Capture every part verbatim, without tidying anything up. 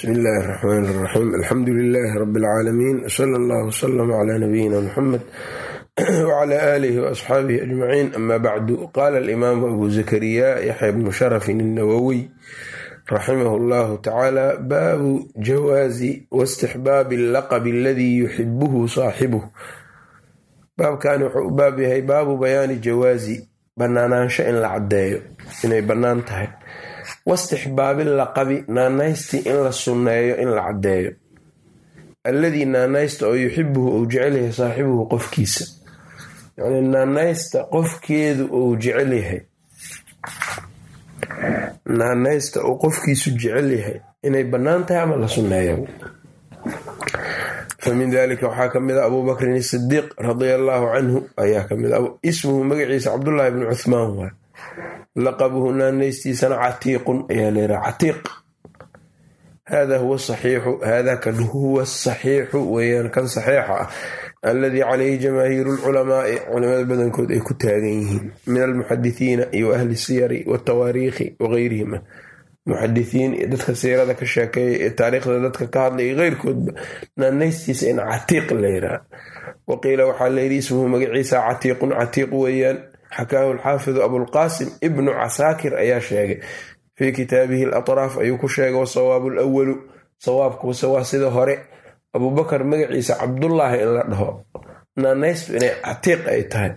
بسم الله الرحمن الرحيم الحمد لله رب العالمين وصلى الله وسلم على نبينا محمد وعلى آله وأصحابه أجمعين. أما بعد، قال الإمام أبو زكريا يحيى بن شرف النووي رحمه الله تعالى: باب جواز واستحباب اللقب الذي يحبه صاحبه. باب كان باب هي باب بيان جواز بناناnsha in la cadeeyo inay banaan tahay, واستحباب اللقب naanaysti in la sunneeyo in la cadeeyo, alladii naanaysta oo yuxibuhu uu jecel yahay saaxibuhu qofkiisa, yani naanaysta qofkeedu uu jecel yahay naanaysta uu qofkiisu jecel yahay inay banaan tahay ama la sunneeyo. فمن ذلك waxaa ka mid a Abu Bakr as-Siddiq radiyallahu anhu ayaa ka mid a ismuhu magaciisa Abdullah ibn Uthman wa laqabuhu naanaystiisana Catiiqun ayaa leeyahay. Catiiq هذا هو الصحيح هذا كان هو الصحيح ويان كان صحيح الذي عليه جماهير العلماء علماء بدنكود ay ku taagan yihiin من المحدثين وأهل السير والتواريخ وغيرهم. muxadisiin iyo dadka siirada ka sheekeeyay ee taariikhda dadka ka hadlay qeyrkood naanaystiisa in Catiiq la yiraahdo. waqiila waxaa la yiri ismuhu magaciisa Catiiqun Catiiq weeyaan. xakaahu al-Xaafid Abu al-Qaasim ibn Casaakir ayaa sheegay fi kitaabihi al-Atraaf ayuu ku sheegay wasawaabu al-awwal sawaabku waa sida hore Abu Bakar magaciisa Cabdullah in la dhaho naanaystu inay Catiiq ay tahay.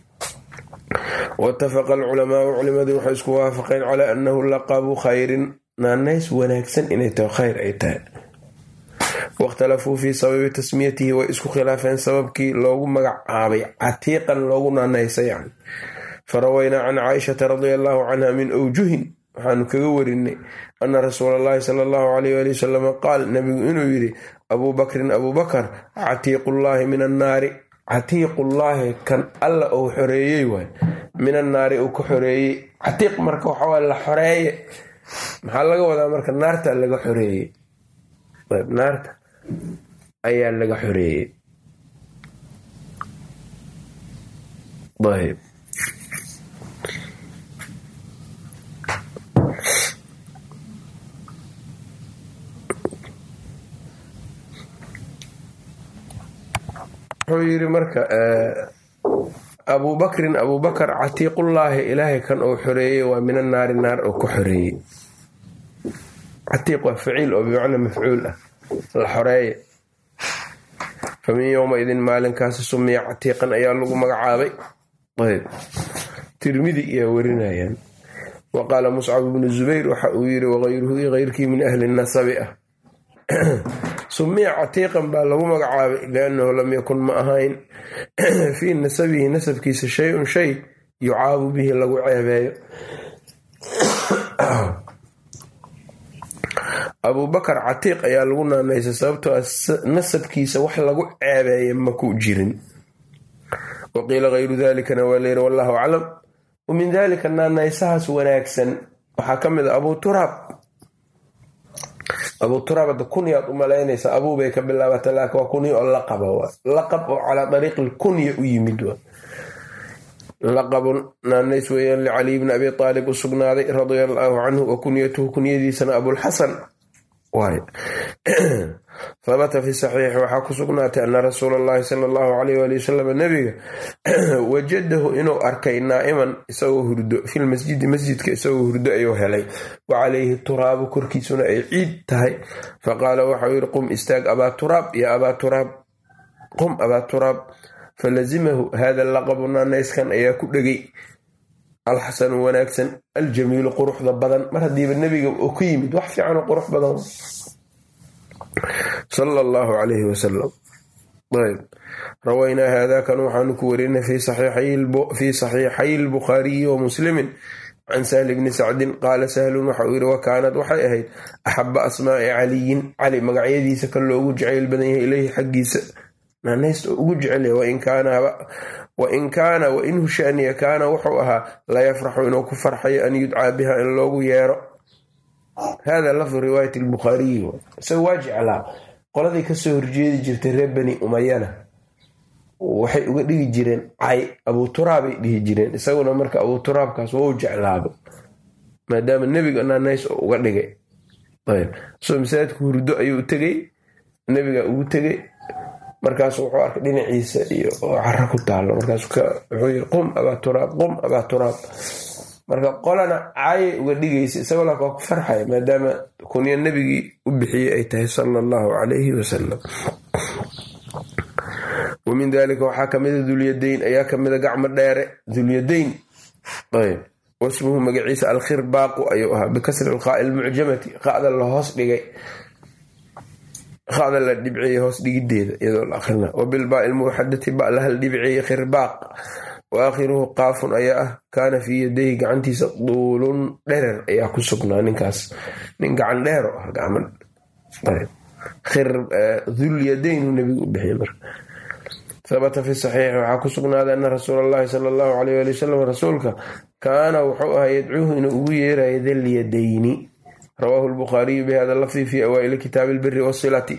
واتفق العلماء علماء وحيسكوا وافقين على أنه لقب خير نانيس ونكسن إن يتو خير أيتان. واختلفوا في سبب تسميته وإسكو خلافين سببك لوغو مقعابي عتيقا لوغو نانيس يعني. فروينا عن عائشة رضي الله عنها من أوجه حانو كغور إني أن رسول الله صلى الله عليه وسلم قال نبي إنو يري أبو بكر أبو بكر عتيق الله من النار. عتيق الله كان الله أو حريي وين من النار أو كحريي. عتيق مركو حوال الحريي محل لقى وذا مركو النار تلقى حريي. طيب نار أي لقى حريي. طيب wuxuu yiri marka Abu Bakr Abu Bakr Catiiqullaahi ilaahay kan uu xoreeyay waa min an-naar naar oo ku xoreeyay. Catiiq waa ficil oo bimacna mafcuul ah la xoreeyay. famin yawma idin maalinkaas sumiya Catiiqan ayaa lagu magacaabay. ayb Tirmidhi iyo warinayaan. وقال مصعب بن الزبير waxa uu yiri waqayruhu ghayrkii min ahli an-nasabi ah سمي عتيقا بالله مقعابي لأنه لم يكن معهين في نسبه نسب كيس شيء شيء يعاب به لغو عيبايو. أبو بكر عتيق يا لغونا نيسا سببتو نسب كيس وح لغو عيبايو مكو جيرين. وقيل غير ذلك نوالير والله أعلم. ومن ذلك أن نيساها سوناكسا وحكمد أبو تراب أبو تراب كنية أمالينيس أبو بيك بالله وتلاك وكنية اللقب هو لقب على طريق الكنية يمدون. لقب نانيس ويان لعلي بن أبي طالب السقناري رضي الله عنه وكنيته كنية دي سنة أبو الحسن واحد. ثبت في الصحيح وحاكو سقناتي أن رسول الله صلى الله عليه وآله وسلم النبي وجده إنه أركي نائما يسوه هردو في المسجد مسجد كيسوه هردو أيوه لي وعليه التراب كركي سنة عيد تهي. فقال وحوير قم استاق أبا تراب يا أبا تراب قم أبا تراب. فلزمه هذا اللقب نانيس كان أياكو لقي الحسن وناكسن الجميل قروح ضبضا مرهدي بالنبي أقيمد وحفي عنه قروح بضا صلى الله عليه وسلم. طيب روينا هذا كانوا حنكورين في صحيحي الب... في صحيحي البخاري ومسلم عن سهل بن سعد قال سهل وحوير وكانت وحيهي أحب أسماء علي علي مقعيدي سكن له وجعل بنيه إليه حقيس ناس وجعله وإن كان وإن كان وإنه شأن كان وحوها لا يفرح إنه كفر حي أن يدعى بها إن لوغو يارو. هذا لفظ رواية البخاري. سواج على قلدي كسو رجيدي جرت ربني أميانة waxay uga dhigi jireen ay Abu Turaab dhigi jireen isaguna marka Abu Turaab kaas oo jeclaado maadaama nabiga naanays uga dhigay ayb soo masaajidka hurdo ayuu tegey, nabiga ugu tegey, markaas wuxuu arkay dhinaciisa iyo carro ku taalo, markaas wuxuu yiri qum abaa turaab qum abaa turaab. marka qolana caayay uga dhigaysa, isagoo laakiin waa ku farxaya maadaama kunyo nabigii u bixiyey ay tahay sala allahu calayhi wasalam. wamin dalika waxaa kamida dulyadayn, ayaa kamida gacmo dheere, dulyadayn. ayb wasmuhu magaciisa alkhirbaaqu ayuu ahaa bikasri alqaa'i almucjamati, qa'da la hoos dhigay, qa'da la dhibciyey hoos dhigideeda iyadoo la akhrina. wabilbaa'i almuwaxadati ba la hal dhibciyey khirbaaq. waakhiruhu qaafun ayaa ah. kaana fii yadayhi gacantiisa duulun dherer ayaa ku sugnaa, ninkaas nin gacan dheer oo ah gacmo dulyadayn nabigu u bixiyey. marka habata fi saxiixi waxaa ku sugnaaday ana rasuula allahi sala allahu alayh ali wasalam rasuulka kaana wuxuu ahaa yadcuuhu inuu ugu yeerayo dalyadayni. rawaahu lbukhaariyu bihada lafdi fi awaa'ili kitaabi albiri wasilati.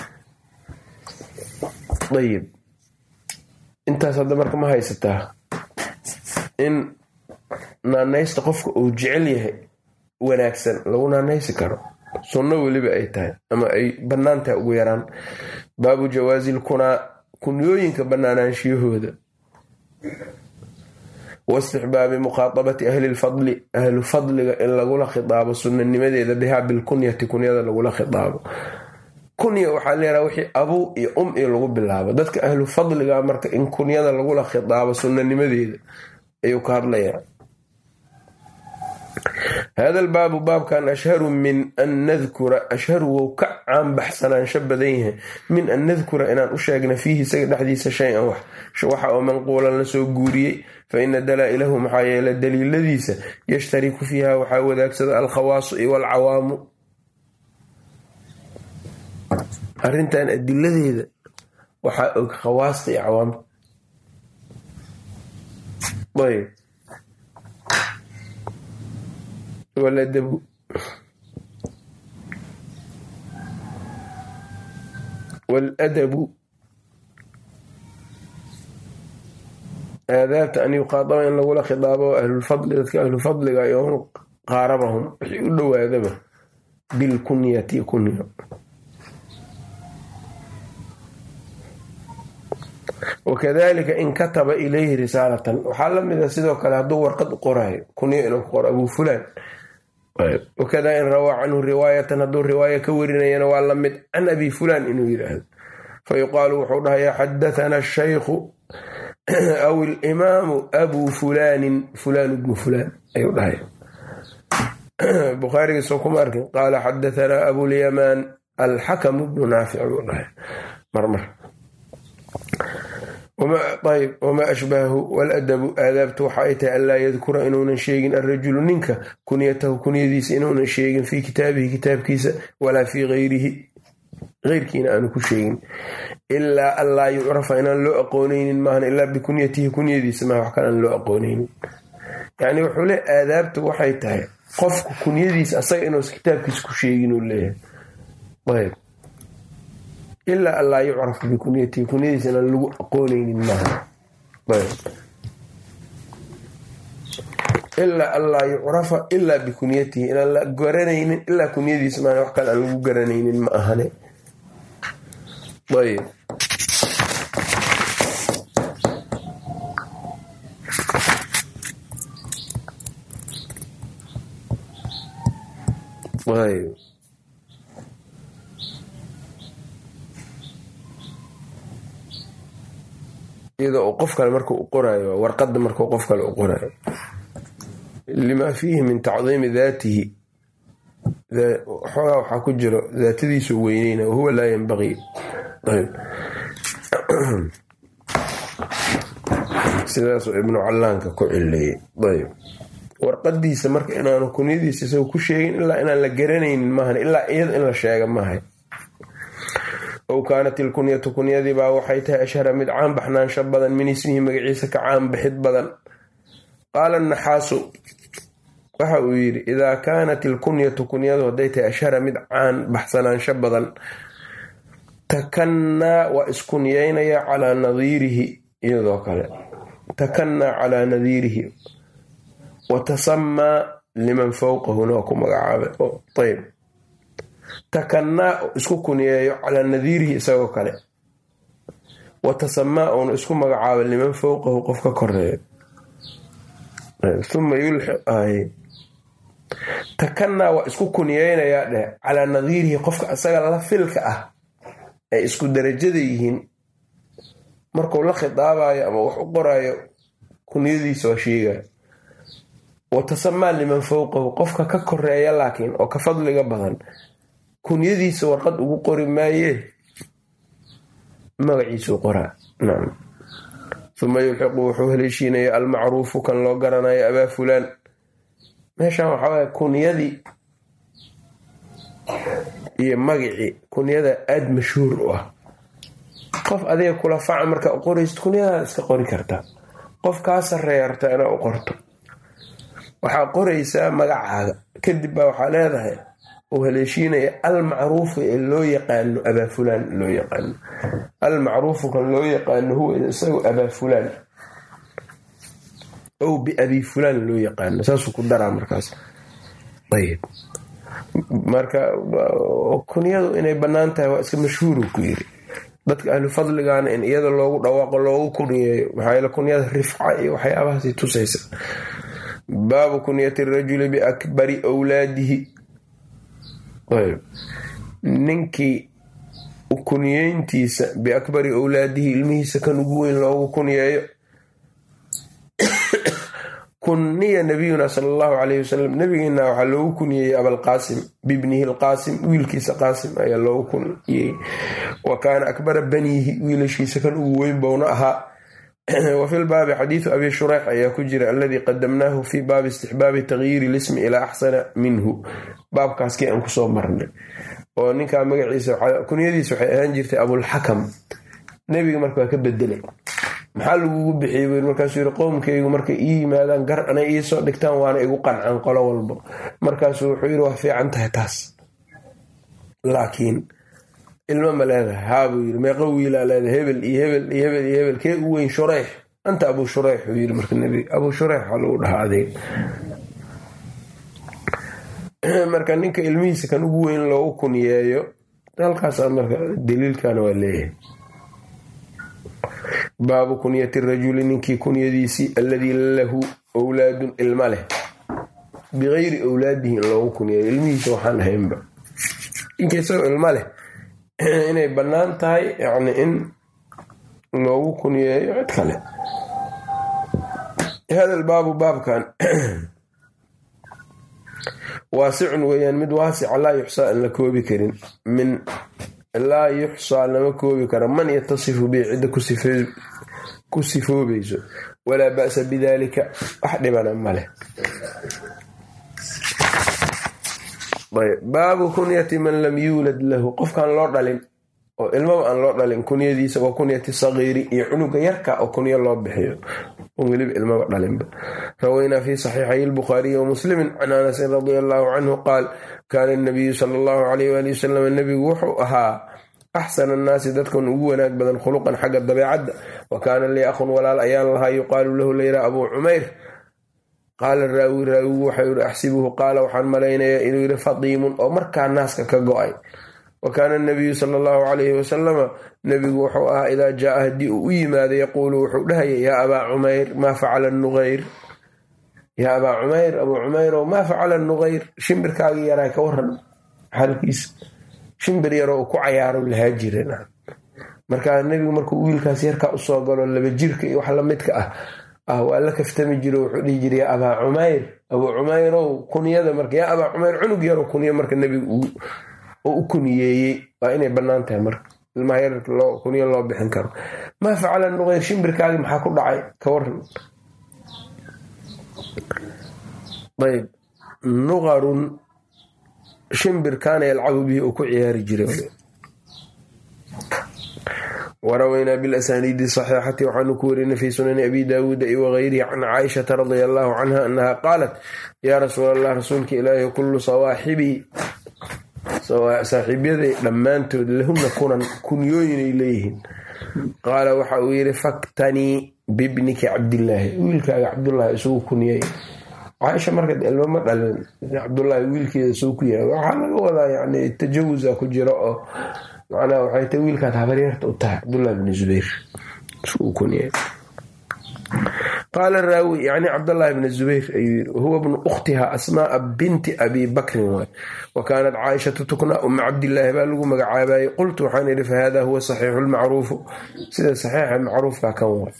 ayib intaas hadda marka ma haysataa in naanaysta qofka uu jecel yahay wanaagsan lagu naanaysi karo, sunno weliba ay tahay ama ay bannaan tahay ugu yaraan. baabu jawaazi lkunaa, kunyooyinka bannaanaanshiyahooda. waistixbaabi mukhaatabati ahli lfadli, ahlu fadliga in lagula khitaabo sunnanimadeeda bihaa bilkunyati, kunyada lagula khitaabo. kunya waxaa leeyaha wixii abuu iyo um iyo lagu bilaabo. dadka ahlu fadliga marka in kunyada lagula khitaabo sunnanimadeeda ayuu ka hadlayaa. hada albaabu baabkan ashharu min an nadkura, ashharu wou ka caanbaxsanaansho badan yahay min an nadkura inaan u sheegna fiihi isaga dhexdiisa shay-an wax, waxa oo manquulan la soo guuriyey. fa ina dalaa'ilahu maxaa yeele daliiladiisa yashtariku fiiha waxaa wadaagsada alkhawaasu iyo walcawaamu. arrintan adiladeeda waxaa og khawaasta iyo cawaamta. ayb waladabu waladabu aadaabta an yuqaadaba in lagula khidaabo ahlulfadli, dadka ahlulfadliga iyo qaarabahum wixii u dhowaadaba bilkunyati kunyo. wakadalika in kataba ilayhi risaalatan, waxaa lamida sidoo kale hadduu warqad u qoraayo kunyo inuu ku qoro abuu fulaan. wakada in rawaa canhu riwaayatan, hadduu riwaaya ka warinayana waa lamid can abi fulaan inuu yidhaahdo. fayuqaalu wuxuu dhahayaa xadathana ashaykhu aw alimaamu abuu fulaanin fulaan ibnu fulaan ayuu dhahaya. bukhaarigiisoo kuma arkin qaala xadathana abulyamaan alxakamu bnu naafic buu dhahaya marmar. ayb wamaa ashbahu waladabu aadaabtu waxa ay tahay anlaa yadkura inuunan sheegin alrajulu ninka kunyatahu kunyadiisa inuunan sheegin fii kitaabihi kitaabkiisa walaa fii hayrihi heyrkiina aanu ku sheegin, ilaa an laa yucrafa inaan loo aqoonaynin maahan ilaa bikunyatihi kunyadiisa maa wax kale aan loo aqoonaynin. yani wuxuu le aadaabtu waxay tahay qofku kunyadiisa asaga inuusa kitaabkiisa ku sheegin uu leeyahay. ayb ilaa an laa yucrafa bikunyatihi kunyadiisa inaan lagu aqoonaynin maaha. ilaa an laa yucrafa ilaa bikunyatihi inaan la garanaynin ilaa kunyadiisa maaha wax kale aan lagu garanaynin ma ahane. ayb ayb iyada oo qof kale marka u qoraayo, warqada marka qof kale u qoraayo, lima fiihi min tacdiimi daatihi, xoogaa waxaa ku jiro daatadiisu weyneyna wahuwa laa yanbagii. sidaasuu ibnu callaanka ku cileeyey. ayb warqadiisa marka inaanu kunyadiisa isagoo ku sheegin ilaa inaan la garanaynin maahan, ilaa iyada in la sheega maahay. ow kaanat ilkunyatu kunyadibaa waxay tahay ashhara mid caan baxnaansho badan min ismihi magaciisa ka caan bixid badan. qaala naxaasu waxa uu yidhi idaa kaanat ilkunyatu kunyadu hadday tahay ashhara mid caan baxsanaansho badan, takannaa waa iskunyeynaya calaa nadiirihi, iyadoo kale takannaa calaa nadiirihi watasamaa liman fowqahuna waa ku magacaabay. ayb takannaa isku kunyeeyo calaa nadiirihi isagoo kale, wa tasamaa uuna isku magacaabo liman fowqahu qof ka koreeyo. uma yulxiq takannaa waa isku kunyeynayaa dheh calaa nadiirihi qofka isaga la filka ah ay isku darajada yihiin, markuu la khitaabayo ama wax u qoraayo kunyadiisa waa sheegaya. wa tasamaa liman fowqahu qofka ka koreeya laakiin oo ka fadliga badan kunyadiisa warqad ugu qori maayee magaciisuu qoraa. nacam. uma yulxiqu wuxuu haleeshiinaya almacruufu kan loo garanayo abaa fulaan. meeshaan waxaa waaya kunyadii iyo magicii kunyada aada mashhuur u ah. qof adiga kula faca markaa u qoraysid kunyadaada iska qori kartaa. qof kaa sarreeya rabtaa inaa u qorto, waxaa qoraysaa magacaaga, kadib baa waxaa leedahay uu haleeshiinaya almacruufu ee loo yaqaano abaa fulaan loo yaqaano. almacruufu kan loo yaqaano huwa isagu abaa fulaan ow biabii fulaan loo yaqaano, saasuu ku daraa markaas. ayb marka kunyadu inay bannaan tahay waa iska mashhuuru ku yiri. dadka ahlu fadligaana in iyada loogu dhawaaqo loogu kunyeeyo, maxaa yeele kunyada rifca iyo waxyaabahaasi tusaysa. baabu kunyati rajuli biakbari awlaadihi. ninkii kunyeyntiisa biakbari awlaadihi ilmihiisa kan ugu weyn loogu kunyeeyo. kuniya nabiyuna sal allahu calayhi wasalam, nabigeena waxaa loogu kunyeeyey abalqaasim bibnihi lqaasim, wiilkiisa qaasim ayaa loogu kunyeeyey. wa kaana akbara baniihi, wiilashiisa kan ugu weyn bouna ahaa. wa fi lbaabi xadiidu abi shureyx ayaa ku jira alladii qadamnaahu fi baabi istixbaabi tagyiiri lismi ilaa axsana minhu. baabkaaskii aan kusoo marnay oo ninkaa magaciisa kunyadiisa waxay ahaan jirtay abulxakam. nebiga marka waa ka bedelay. maxaa lagugu bixiyey wy markaasuu yiri qowmkaygu markay ii yimaadaan gar anay iisoo dhigtaan waana igu qancaan qolo walba. markaasuu wuxuu yiri waa fiican tahay taas, laakiin ilmo ma leedahay? haabuu yiri meeqa wiilaa leedahay? hebel iyo hebel iyo hebel iyo hebel. kee u weyn? shureyx. anta abuu shureyx uu yiri marka nebiga. abuu shureyx waxaa lagu dhahaa adeeg. marka ninka ilmihiisa kan ugu weyn loogu kunyeeyo halkaasaa marka daliilkana waa leeyahay. baabu kunyati rajuli, ninkii kunyadiisii alladii lahu awlaadun ilma leh bigayri awlaadihi in loogu kunyeeyo, ilmihiisa waxaan ahaynba. ninka isagoo ilma leh inay bannaan tahay yani in loogu kunyeeyo cid kale. hada albaabu baabkan waasicun weeyaan mid waasica laa yuxsaa aan la koobi karin. min laa yuxsaa lama koobi karo man yatasifu bi cidda ku sifoobayso. walaa ba'sa bidaalika, wax dhibana ma leh. baabu kunyati man lam yuulad lahu, qofkaan loo dhalin oo ilmaba aan loo dhalin kunyadiisa. waa kunyati sagiiri, iyo cunuga yarka oo kunyo loo bixiyo oo weliba ilmaba dhalinba. rawaynaa fi saxiixay albukhaariyi wa muslimin can anasin radia allahu canhu qaal kaana nabiyu sala allahu calayh waali wasalam, nebigu wuxuu ahaa axsana annaasi dadkan ugu wanaag badan khuluqan xagga dabeecadda. wa kaana lii akhun walaal ayaan lahaa yuqaalu lahu layra abuu cumayr. qaala raawi raawigu waxau yiri axsibuhu qaala waxaan malaynayaa inuu yiri fadiimun oo markaa naaska ka go-ay. wa kaana nabiyu sala allahu calayhi wasalama, nebigu wuxuu ahaa idaa jaa haddii uu u yimaado yaquulu wuxuu dhahaya yaa abaa cumayr maa facala nuqayr. yaa abaa cumayr, abuu cumayrow maa facala nuqayr, shimbirkaagii yaraa ka waran xaalkiisa. shimbir yaroo ku cayaaro lahaa jireen. markaa nebigu markuu wiilkaas yarkaa usoo galo laba jirka iyo wax lamidka ah ah waa la kaftami jiro, wuxuu dhihi jiray yaa abaa cumayr, abuu cumayrow kunyada. marka yaa abaa cumayr, cunug yaroo kunyo marka nebigu oo u kuniyeeyey. waa inay bannaan tahay marka ilmaha yar kunyo loo bixin karo. maa facala nuqayr, shimbirkaagii maxaa ku dhacay ka waran. ayb nuqarun, shimbir kaana yalcabu bihi uu ku ciyaari jiray. warawaynaa bilasaniidi saxiixati, waxaanu ku warinay fi sunani abi daawuuda iyo wagayrihi can caaishata radia allahu canha annaha qaalat yaa rasuul allah, rasuulka ilaahi kullu sawaaxibii saaxiibyaday dhammaantood lahuna kunan kunyooyinay leeyihiin. qaala waxa uu yidhi faktanii bibnika cabdillaahi, wiilkaaga cabdullaahi isugu kunyay. caaisha marka ilmo ma dhalin cabdullaahi wiilkeeda soo ku yahay waxaa laga wadaa yani tajawuza ku jiro oo macnaha waxay tahay wiilkaad habaryarta u tahay cabdullahi bni zubayr suu kunyahay. qaala raawi yani cabdullaahi bni zubayr ayuu yiri huwa bnu ukhtiha asmaaa binti abi bakrin waay wa kaanat caaishatu tukna uma cabdillaahi baa lagu magacaabayay. qultu waxaan idhi fahada huwa saxiixu lmacruufu sida saxiixa macruufka kan waay.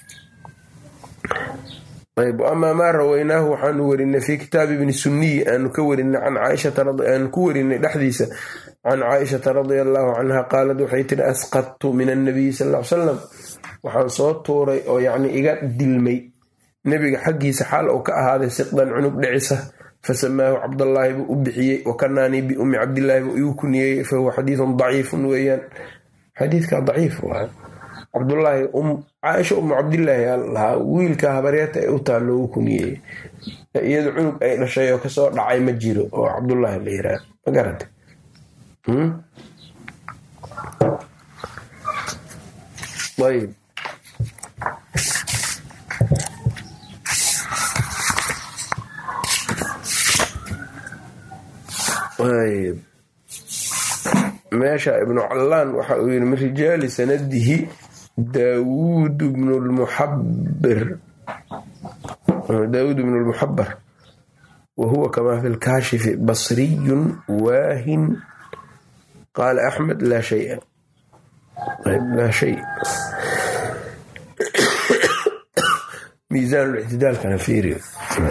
ayb amaa maa rawaynaahu waxaanu werinay fii kitaabi ibni sunniyi aanu ka werinay can caaishata aanu ku werinay dhexdiisa can caaishata radia allaahu canha qaalad waxay tiri asqadtu min annabiyi sal ll ly salam waxaan soo tuuray oo yacni iga dilmay nebiga xaggiisa xaal uu ka ahaaday siqdan cunug dhicisa fasamaahu cabdallaahi buu u bixiyey wakanaanii biummi cabdillaahi buu igu kuniyey fahuwa xadiidun daciifun weeyaan xadiidkaa daciif waa cabdullaahi caaisha umu cabdillaahi lahaa wiilka habaryarta ay u taa loogu kuniyey iyadu cunug ay dhashay oo kasoo dhacay ma jiro oo cabdullaahi la yiraahdo ma garanta ayb ayb meesha ibnu callaan waxa uu yiri min rijaali sanadihi daawuud bnu lmuxabir daawuud bnu lmuxabar wa huwa kamaa fi lkaashifi basriyun waahin qaala axmed laa shaya laa shay miisaan lictidaalkana fiiriyo.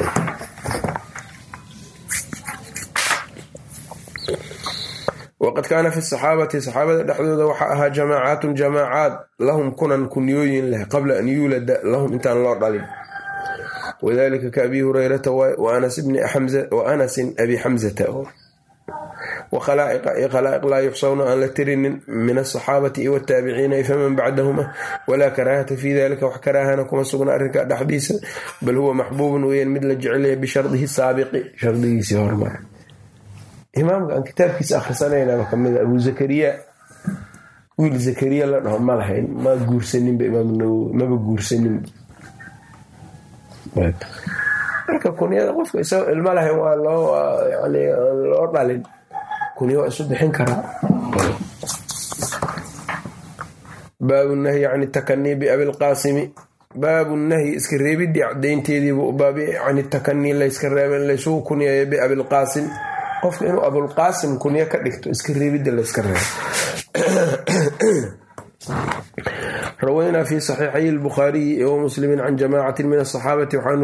waqad kaana fi saxaabati saxaabada dhexdooda waxaa ahaa jamaacaatun jamaacaad lahum kunan kunyooyin leh qabla an yuulada lahum intaan loo dhalin wadalika ka abi hurayrata wa anasin abi xamzata wa khalaa'iqa iyo khalaa'iq laa yuxsawna aan la tirinin min asaxaabati iyo wataabiciina faman bacdahuma walaa karaahata fii dalika wax karaahana kuma sugna arrinka dhexdiisa bal huwa maxbuubun weeyaan mid la jecelaya bishardihi saabiqi shardigiisii hormara. imaamka aan kitaabkiisa akhrisanayna kamida abu zakariya wiil zakariya la dhaho ma lahayn ma guursaninba imaam nawowi maba guursaninba marka kunyada qofka isagoo ilma lahayn waa loo yani loo dhalin kunya waa isu bixin karaa. baabu nahyi can takanii biabilqaasimi baabu nahyi iska reebidii cadaynteediibuu baabi can takanii layska reeben laysugu kunyeeyo biabilqaasim qofka inuu abulqaasim kunyo ka dhigto iska reebidda layska reebo. rawaynaa fi saxiixay albukhaariyi wa muslimin can jamaacatin min asaxaabati waxaanu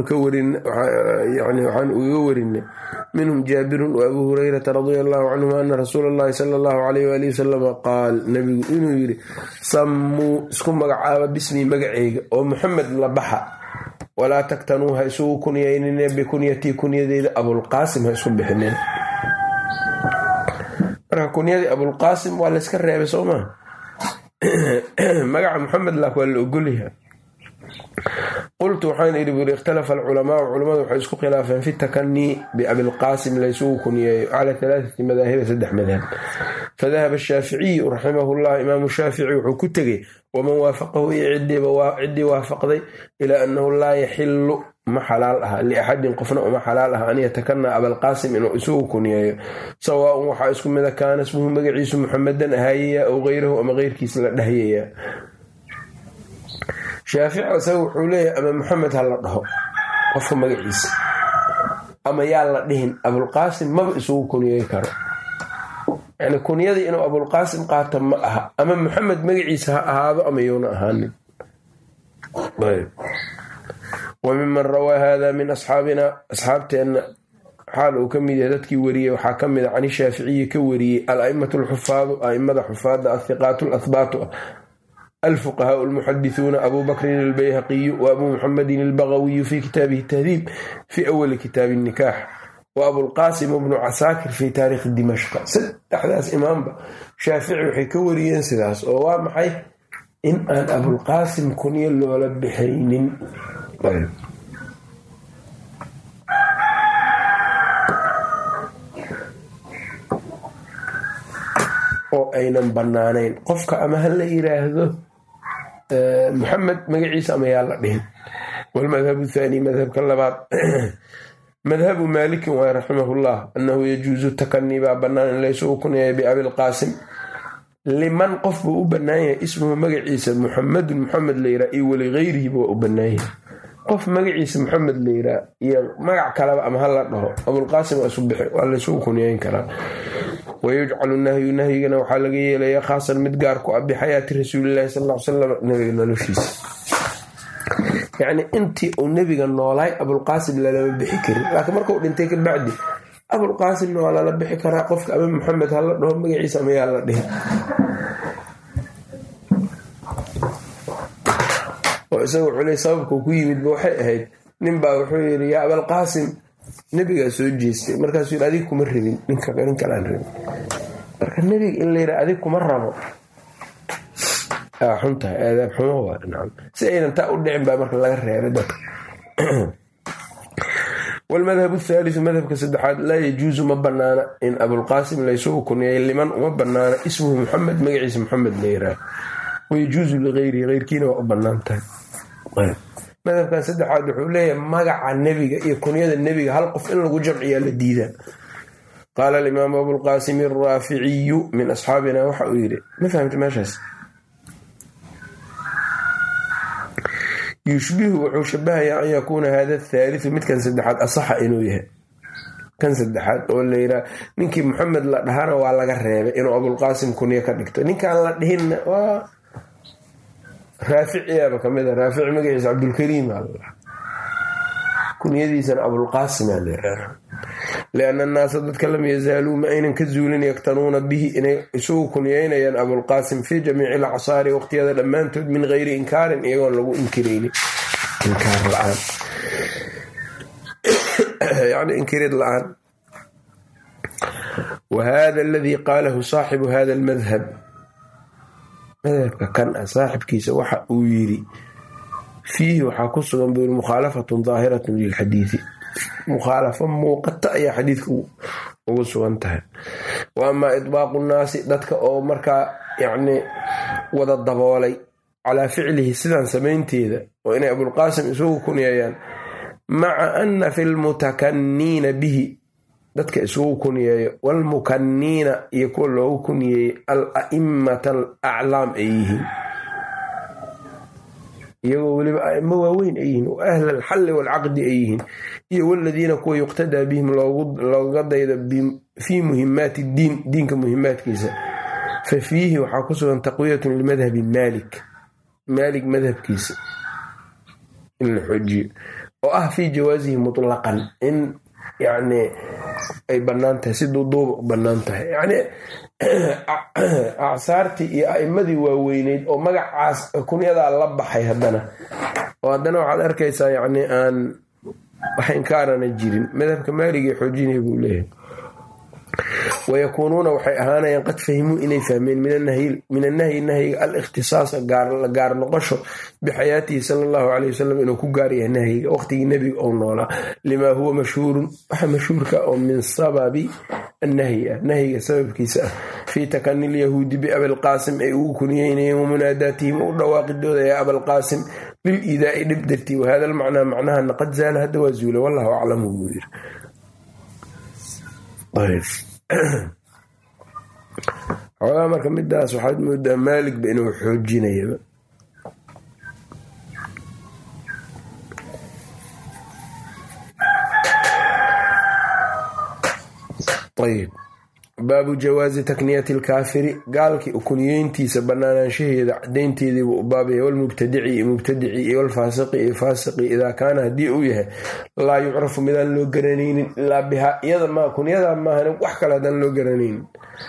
uga warinay minhum jaabirun wa abuu hurayrata radia allahu canhuma ana rasuula allahi sala allahu alayh waalihi wasalama qaal nabigu inuu yidhi sammuu isku magacaaba bismii magaceyga oo muxamed la baxa walaa taktanuu ha isugu kunyaynine bikunyatii kunyadeeda abulqaasim ha isku bixineen. marka kunyadii abulqaasim waa layska reebay soo maa magaca muxamed laak waa la ogolyaha. qultu waxaan idhi buri ikhtalafa alculamaau culamadu waxay isku khilaafeen fi takanii biabilqaasim laysugu kunyeeyo calaa alaaati madaahiba saddex madhab. fadahaba ashaaficiyu raximahullah imaamu shaafici wuxuu ku tegey waman waafaqahu iyo ciddii waafaqday ilaa annahu laa yaxilu ma xalaal aha liaxadin qofna uma xalaal aha an yatakanaa abalqaasim inuu isugu kunyeeyo sawaaun waxaa isku mida kaana ismuhu magaciisu muxamedan ahaayaya ow geyrahu ama keyrkiisa la dhahyayaa. shaafici isaga wuxuu leeyahay ama muxamed ha la dhaho qofka magaciisa ama yaa la dhihin abulqaasim maba isugu kunyeey karo yani kunyadii inuu abulqaasim qaato ma aha ama muxamed magaciisa ha ahaado ama yuuna ahaanin. wa miman rawaa hada min asxaabina asxaabteenna xaal uu ka mid yahay dadkii wariyey waxaa ka mid a can shaaficiyi ka wariyey al-a'immatu alxufaadu a'immada xufaadda athiqaatu lahbaatu alfuqahaau almuxadithuuna abuu bakrin albayhaqiyu wa abuu muxamedin albagawiyu fi kitaabihi tahdiib fi awali kitaabi nikaax wa abulqaasim bnu casaakir fi taariikhi dimashqa. saddexdaas imaamba shaafici waxay ka wariyeen sidaas oo waa maxay in aan abulqaasim kunyo loola bixaynin. oo aynan banaanayn qofka ama ha la yiraahdo muxamed magaciisa ama yaa la dhihin. walmadhabu thaani madhabka labaad madhabu maalik wa raximahullah annahu yajuusu takanii baa bannaan in laysugu kunyeeya biabilqaasim liman qof buu u bannaan yahay ismuhu magaciisa muxamedun muxamed layraa iyo waligayrihi buu u bannaan yahay qof magaciisa muxamed layraa iyo magac kaleba ama hala dhaho abulqaasim waa laysugu kunyeyn karaa. wayujcalu nahyu nahyigana waxaa laga yeelaya khaasan mid gaar ku ah bixayaati rasuulilahi sal l salam nabiga noloshiisa. yacni intii uu nebiga noolaay abulqaasim lalama bixi karin, laakiin markuu dhintay ka bacdi abulqaasimna waa lala bixi karaa. qofka ama maxamed hala dhaho magaciisa ama yaa la dhihi. oo isaga culey sababka ku yimidba waxay ahayd ninbaa wuxuu yidhi yaa abalqaasim, nebigaa soo jeestay markaasuu yidhi adig kuma rabin nin kalaan rabin. marka nebiga in la yidha adig kuma rabo aa xuntahay, aadaab xumo waa nacam, si aynan taa u dhicin baa marka laga reebay dadka. walmadhabu athaaliu madhabka saddexaad laa yajuusu ma banaana in abulqaasim laysugu kunyeeya liman uma banaana ismuhu muxamed magaciisa muxamed la yiraah, wayajuusu ligayrihi geyrkiina waa u banaan tahay. madhabkan saddexaad wuxuu leeyahay magaca nebiga iyo kunyada nebiga hal qof in lagu jamciyaa la diidaa. qaala alimaamu abulqaasim araaficiyu min asxaabina waxa uu yidhi, ma fahamta meeshaas? yushbihu wuxuu shabahayaa an yakuuna hada athaaliu midkan saddexaad asaxa inuu yahay kan saddexaad oo la yiraa ninkii muxamed la dhahana waa laga reebay inuu abulqaasim kunyo ka dhigto, ninkaan la dhihinna waa raaficiyaaba kamid a. raafici magaciisa cabdulkariim aa la kunyadiisana abulqaasimaa la yiraahdaa. lianna annaasa dadka lam yazaaluu ma aynan ka zuulin yaktanuuna bihi inay isugu kunyeynayaan abulqaasim fii jamiici alacsaari waqtiyada dhammaantood min gayri inkaarin iyagoon lagu inkiraynin inkaar la-aan yani inkirid la-aan. wa hada aladii qaalahu saaxibu hada almadhab, madhabka kan ah saaxibkiisa waxa uu yidhi fiihi waxaa ku sugan buu yiri mukhaalafatun daahiratun lilxadiidi, mukhaalafo muuqata ayaa xadiidka ugu sugan tahay. wa amaa idbaaqu nnaasi dadka oo markaa yacni wada daboolay calaa ficlihi sidaan samaynteeda oo inay abulqaasim isugu kunyeeyaan, maca anna fi lmutakaniina bihi dadka isugu kunyeeyo walmukaniina iyo kuwa loogu kunyeeyey al a'immata al aclaam ay yihiin, iyagoo weliba aimo waaweyn ay yihiin, wa ahla alxalli waalcaqdi ay yihiin, iyo waladiina kuwa yuqtadaa bihim looga daydo fii muhimaati diin diinka muhimaadkiisa. fa fiihi waxaa ku sugan taqwiyatun limadhabi maalik, maalik madhabkiisa in la xoojiyo oo ah fii jawaasihi mutlaqan in yacni ay bannaan tahay, si duuduuba u bannaan tahay. yacni acsaartii iyo a'imadii waaweyneyd oo magacaas kunyadaa la baxay haddana oo haddana waxaad arkaysaa yacni aan wax inkaarana jirin, madhabka maaligii xoojinaya buu leeyahay. wayakuunuuna waxay ahaanayaan qad fahimuu inay fahmeen min annahyi nahyiga al-ikhtisaasa gaar noqosho bixayaatihi sala allahu caleyh wasalam inuu ku gaar yahay nahyiga waqtigii nebiga ou noolaa, limaa huwa mashhuurun waxa mashhuurka oo min sababi annahyi ah nahyiga sababkiisa ah fii takani lyahuudi biabilqaasim ay ugu kunyeynayeen wamunaadaatihim u dhawaaqidooda yaa abalqaasim lil-iidaa'i dhib dartii. wahada almacnaa macnahana qad zaala hadda waa zuula, wallahu aclamu buu yiri. xoogaa marka midaas waxaad moodaa maaligba inuu xoojinayaba. ayb baabu jawaazi takniyati alkaafiri, gaalkii kunyeyntiisa banaanaanshaheeda cadaynteediibuu u baabaya, walmubtadici iyo mubtadici iyo walfaasiqi iyo faasiqi idaa kaana haddii uu yahay laa yucrafu midaan loo garanaynin ilaa bihaa iyada ma kunyadaa maahan wax kale haddaan loo garanaynin.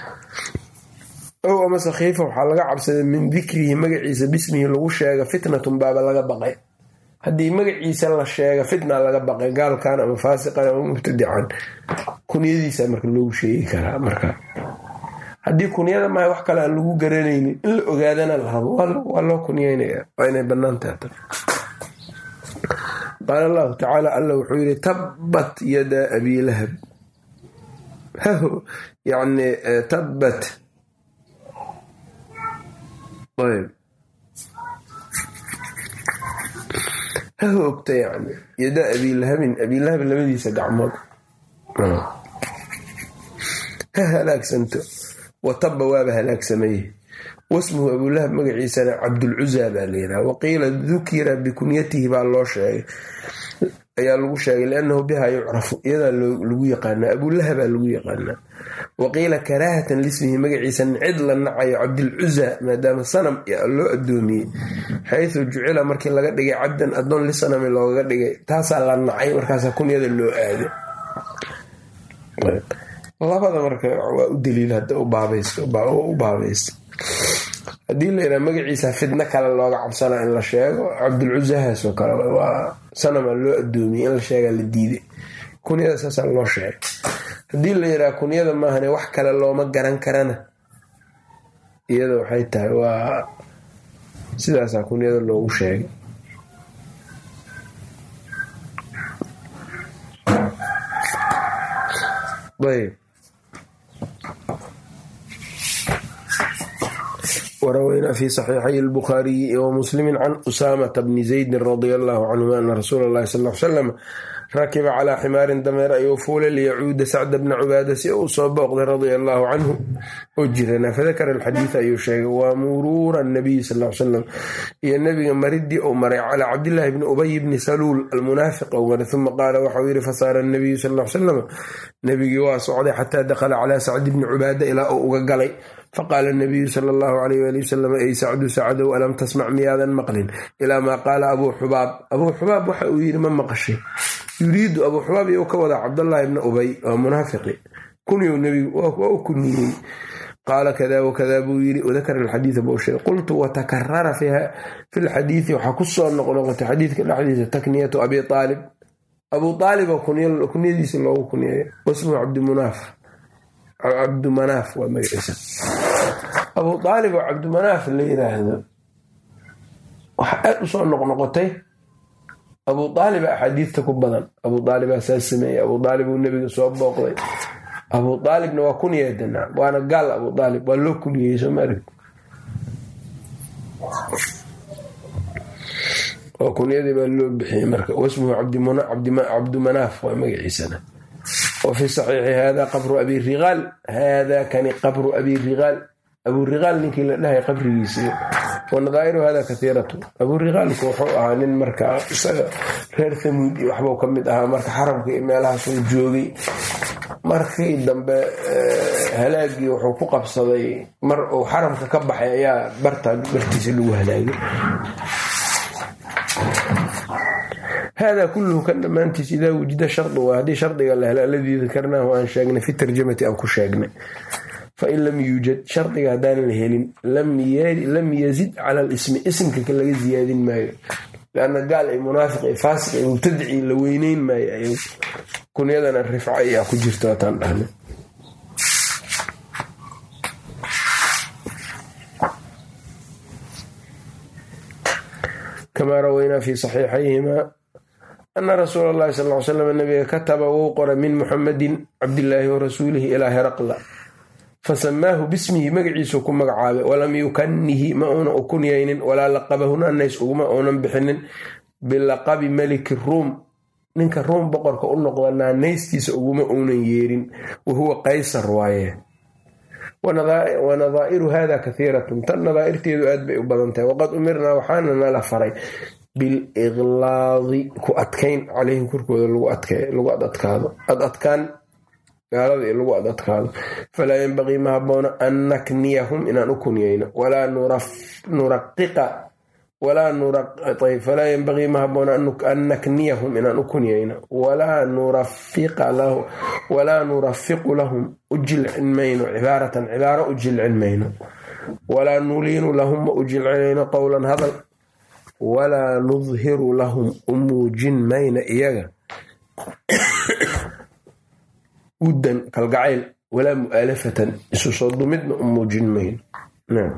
ow amase khiifa waxaa laga cabsaday min dikrihi magaciisa bismihi lagu sheega fitnatun baaba laga baqay, haddii magaciisa la sheega fitna laga baqay gaalkan ama faasiqan ama mubtadican kunyadiisa marka loogu sheegi karaa. marka haddii kunyada maaha wax kale aan lagu garanaynin in la ogaadana la rabo waa loo kunyeynaya, waa inay bannaan tahay. qaala allahu tacaala alla wuxuu yidhi tabbat yada abi lahab, yani tabbat ha hoogta yani yada abiilahabin abiilahab labadiisa gacmood ha halaagsanto wataba waaba halaagsameye wasmuhu abulahab magaciisana cabdulcuza baa layidhaha waqiila dukira bikunyatihi baa loo sheegay ayaa lagu sheegay liannahu bihaa yucrafu iyadaa lagu yaqaanaa abulahabaa lagu yaqaanaa waqiila karaahatan lismihi magaciisa cid la nacayo cabdilcuza maadaama sanam loo adoomiyey xaysu jucila markii laga dhigay cabdan adoon lisanami loogaga dhigay taasaa la nacay markaasa kunyada loo aaday labada marka waa u daliil hadda u baabaysta haddii layidhaha magaciisa fidno kale looga cabsana in la sheego cabdulcuzahaasoo kale waa sanama loo adoomiyey in la sheegaa la diiday kunyada saasaa loo sheegay haddii la yidhaha kunyada maahane wax kale looma garan karana iyada waxay tahay waa sidaasaa kunyada loogu sheegay ayb وروينا في صحيحي البخاري ومسلم عن أسامة بن زيد رضي الله عنه أن رسول الله صلى الله عليه وسلم ركب على حمار دمير يوفول ليعود سعد بن عبادة أصابق رضي الله عنه أجرنا فذكر الحديث أي شيء ومرور النبي صلى الله عليه وسلم يا النبي مردي أمر على عبد الله بن أبي بن سلول المنافق أمر ثم قال وحوير فصار النبي صلى الله عليه وسلم نبي واسعد حتى دخل على سعد بن عبادة إلى أوغالي فقال النبي صلى الله عليه وآله وسلم أي سعد سعد ولم تسمع مياذا مقل إلى ما قال أبو حباب أبو حباب وحوير من مقشي يريد أبو حباب يوكوض عبد الله بن أبي منافقي كني النبي وكني قال كذا وكذا بويري وذكر الحديث بوشي قلت وتكرر فيها في الحديث وحكس النقطة حديث الحديث تكنية أبي طالب أبو طالب وكني ديس الله كني واسمه عبد مناف عبد مناف ومجلس أبو طالب وعبد مناف اللي هذا وحقات صار نقطتين أبو طالب أحاديث تكبضا أبو طالب أساس سمية أبو طالب والنبي صلى الله عليه وسلم أبو طالب نواكوني يدنا وأنا قال أبو طالب ولو كوني يسمى وكوني يدي بلو بحي مركب واسمه عبد منا عبد ما عبد مناف ومجلسنا وفي صحيح هذا قبر أبي الرغال هذا كان قبر أبي الرغال أبو الرغال نكي لها قبر يسير والنظائر هذا كثيرة أبو الرغال كوحوها من مركة غير ثمود وحبو كمدها مركة حرم كإما لها سوى الجوغي مركة دنب هلاقي وحقوق بصدي مر وحرم ككبح يا برتا برتسلوه هلاقي هذا كله كان ما أنت إذا وجد شرط وهذه شرط قال الذي ذكرناه وأن شاقنا في الترجمة أو شاقنا فإن لم يوجد شرط هذان الهلين لم لم يزد على الاسم اسم كل زياد ما لأن قال منافق فاسق وتدعي لوينين ما يعني كن يدنا الرفعية كجرتاتان أهلا كما روينا في صحيحيهما أن رسول الله صلى الله عليه وسلم النبي كتب وقر من محمد عبد الله ورسوله إلى هرقل فسماه باسمه مقعيس وكم مقعابه ولم يكنه ما أكنيين ولا لقبه الناس وما أنا بحن باللقب ملك الروم نك الروم بقر كأنه قلنا نيستيس وما أنا يرين وهو قيصر رواية ونظائر هذا كثيرة تنظائر تيدو أدبئ بدنته وقد أمرنا وحاننا لفري بالإغلاظ كأتكين عليهم كركو لو أتكين لو أتكاد أتكان قالوا لو أتكاد فلا ينبغي ما بونا أن نكنيهم إن نكنيين ولا نرف نرقق ولا نرق طيب فلا ينبغي ما بونا أن نكنيهم إن نكنيين ولا نرفق له ولا نرفق لهم أجل علمين عبارة عبارة أجل علمين ولا نلين لهم أجل علمين قولا هذا ولا نظهر لهم أم جنمين إياها ودا كالقعيل ولا مؤالفة يصد مدن أم جنمين. نعم.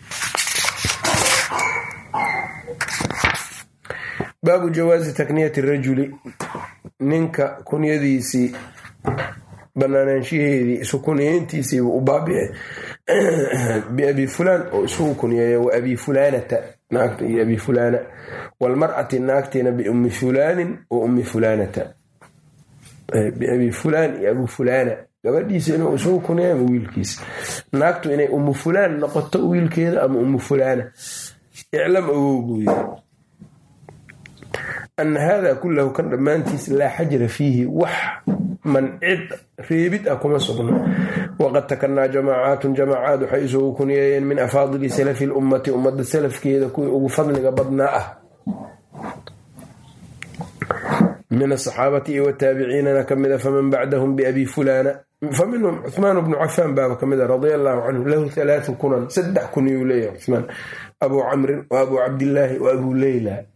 باب جواز تكنية الرجل ننك كن يديسي بنانشيه سكون ينتيسي وبابي بأبي فلان أو سكون يا وأبي فلانة naagta iyo abi fulana walmar'ati naagtina biummi fulanin wa ummi fulanata biabi fulan iyo abu fulana gabadhiisa inuu isugu kunaya ama wiilkiisa naagtu inay ummu fulan noqoto wiilkeeda ama ummu fulana iclam awowguya أن هذا كله كان دمانتيس لا حجر فيه وح من عد ريبت أكما صغنا وقد تكنا جماعات جماعات حيث كنيين من أفاضل سلف الأمة أمة السلف كي وفضل قبضناه من الصحابة والتابعين نكمل فمن بعدهم بأبي فلان فمنهم عثمان بن عفان بابا كمل رضي الله عنه له ثلاث كنن سدح كنيو لي عثمان أبو عمرو وأبو عبد الله وأبو ليلى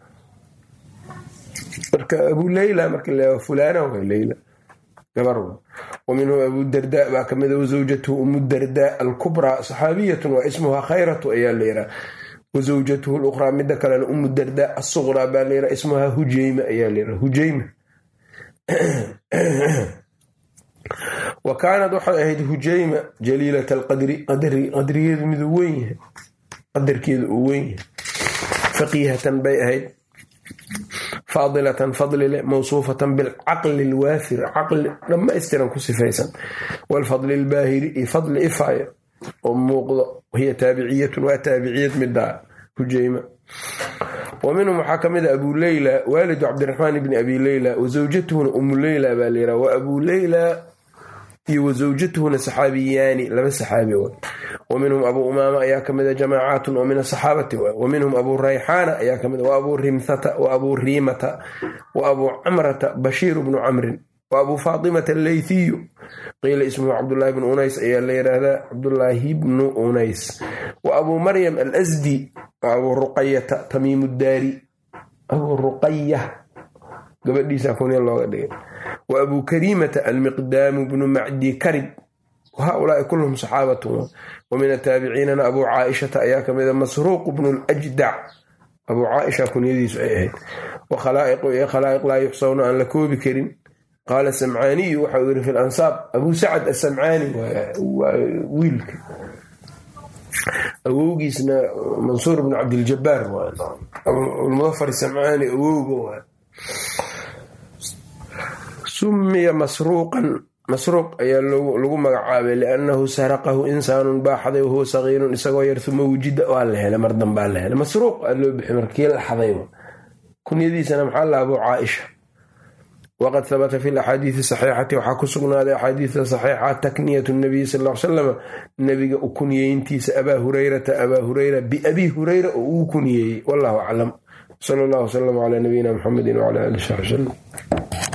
marka abu layla marka la fulana wa layla gabar ومنه أبو الدرداء باكمد وزوجته أم الدرداء الكبرى صحابية واسمها خيرة أيال ليرة وزوجته الأخرى مدك لأن أم الدرداء الصغرى بالليرة اسمها هجيمة أيال ليرة هجيمة وكانت وحده هجيمة جليلة القدر قدر قدر يذمذويه قدر كذويه فقيهة بيئة فاضلة فضل موصوفة بالعقل الوافر عقل لما استرن كسفيسا والفضل الباهر فضل إفاية وهي تابعية وتابعية مدى هجيمة. ومنهم حكم أبو ليلى والد عبد الرحمن بن أبي ليلى وزوجته أم ليلى باليرة وأبو ليلى وزوجته صحابيان لما صحابي. ومنهم أبو أمامة أياكم ذا جماعات ومن الصحابة. ومنهم أبو الريحان أياكم وأبو الرمثة وأبو الريمة وأبو عمرة بشير بن عمرو وأبو فاطمة الليثي قيل اسمه عبد الله بن أنيس أي الليلة هذا عبد الله بن أنيس. وأبو مريم الأزدي وأبو الرقية تميم الداري أبو الرقية قبل دي ساكون الله قدير. وأبو كريمة المقدام بن معدي كرب وهؤلاء كلهم صحابة. ومن التابعين أبو عائشة أياك من مسروق بن الأجدع أبو عائشة كن يدي سعيه. وخلائق خلائق لا يحصون أن لكو بكرين. قال السمعاني وحضر في الأنصاب أبو سعد السمعاني وويلك أبوه اسمه منصور بن عبد الجبار والمظفر السمعاني أبوه سمي مسروقا مسروق أي لغو مقعابه لأنه سرقه إنسان باحظي وهو صغير إساقو يرثم وجد وقال له مردن بالله مسروق قال له بحمر كيل الحظيوة كن يدي سنة محل أبو عائشة. وقد ثبت في الأحاديث الصحيحة وحكسقنا هذه أحاديث صحيحة تكنية النبي صلى الله عليه وسلم النبي أكن ينتيس أبا هريرة أبا هريرة بأبي هريرة أكن والله أعلم. صلى الله وسلم على نبينا محمد وعلى آله وصحبه وسلم.